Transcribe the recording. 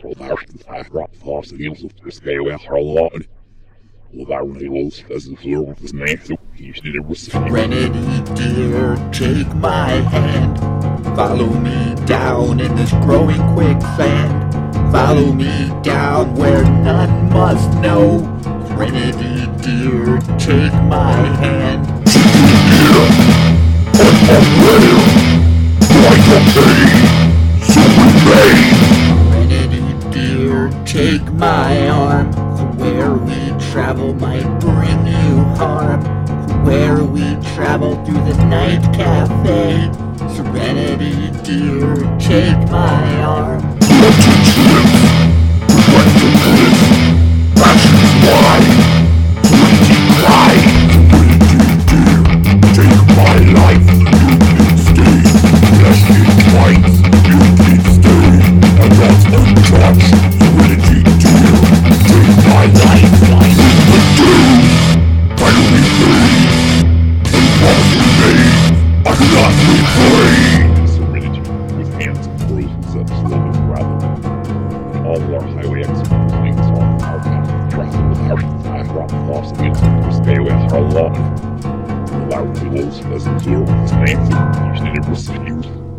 Serenity, dear, take my hand. Follow me down in this growing quicksand. Follow me down where none must know. Serenity, dear, take my hand. Serenity, dear, take my arm. So where we travel might bring you harm. So where we travel through the night cafe. Serenity, dear, take my arm. All our highway exits things on our path. Traffic with harsh fire drop off against the stay away how long. Allow the walls as a zero with its name. Usually never see you.